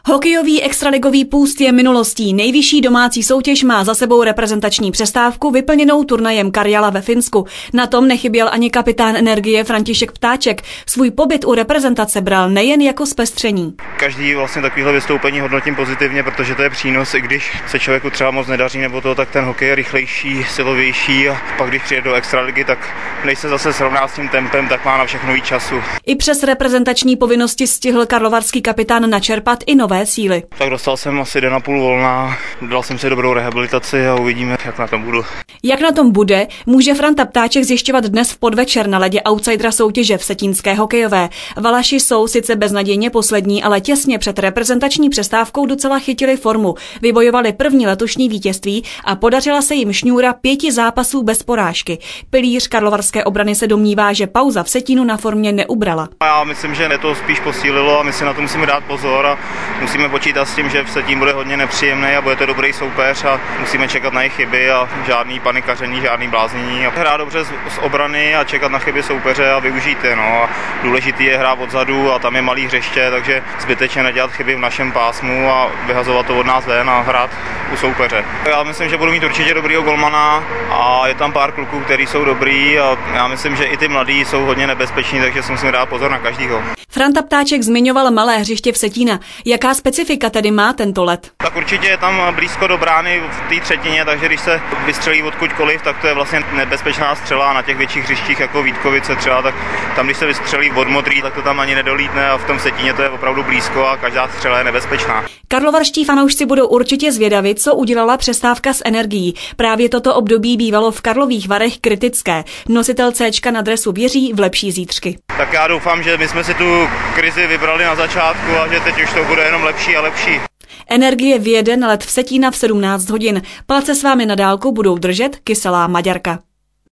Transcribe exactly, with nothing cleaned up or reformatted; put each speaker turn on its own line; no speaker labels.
Hokejový extraligový půst je minulostí. Nejvyšší domácí soutěž má za sebou reprezentační přestávku vyplněnou turnajem Karjala ve Finsku. Na tom nechyběl ani kapitán Energie František Ptáček. Svůj pobyt u reprezentace bral nejen jako zpestření.
Každý vlastně takovýhle vystoupení hodnotím pozitivně, protože to je přínos, i když se člověku třeba moc nedaří nebo to, tak ten hokej je rychlejší, silovější a pak když přijde do extraligy, tak než se zase srovná s tím tempem, tak má na všechno víc času.
I přes reprezentační povinnosti stihl karlovarský kapitán načerpat i nové síly.
Tak dostal jsem asi den a půl volna, dal jsem si dobrou rehabilitaci a uvidíme, jak na tom budu.
Jak na tom bude, může Franta Ptáček zjišťovat dnes v podvečer na ledě outsidera soutěže v vsetínské hokejové. Valaši jsou sice beznadějně poslední, ale těsně před reprezentační přestávkou docela chytili formu. Vybojovali první letošní vítězství a podařila se jim šňůra pěti zápasů bez porážky. Pilíř karlovarské obrany se domnívá, že pauza v Vsetínu na formě neubrala.
Já myslím, že to spíš posílilo a my si na to musíme dát pozor a musíme počítat s tím, že Vsetín bude hodně nepříjemný a bude to dobrý soupeř a musíme čekat na jejich chyby a žádný panikaření, žádný bláznění. Hrát dobře z, z obrany a čekat na chyby soupeře a využít je. No. A důležitý je hrát odzadu a tam je malý hřiště, takže zbytečně nedělat chyby v našem pásmu a vyhazovat to od nás ven a hrát u soupeře. Já myslím, že budu mít určitě dobrýho golmana a je tam pár kluků, kteří jsou dobrý a já myslím, že i ty mladí jsou hodně nebezpeční, takže si musíme dát pozor na každýho.
Franta Ptáček zmiňoval malé hřiště Vsetína. Jaká specifika tedy má tento led?
Tak určitě je tam blízko do brány v té třetině, takže když se vystřelí odkudkoliv, tak to je vlastně nebezpečná střela. Na těch větších hřištích jako Vítkovice třeba, tak tam když se vystřelí od modrý, tak to tam ani nedolítne a v tom Vsetíně to je opravdu blízko a každá střela je nebezpečná.
Karlovarští fanoušci budou určitě zvědaví, co udělala přestávka s Energií. Právě toto období bývalo v Karlových Varech kritické. Nositel Céčka na dresu věří v lepší zítřky.
Tak já doufám, že my jsme si tu krizi vybrali na začátku a že teď už to bude jenom lepší a lepší.
Energie vyjede na let Vsetína v sedmnáct hodin. Palce s vámi na dálku budou držet Kyselá Maďarka.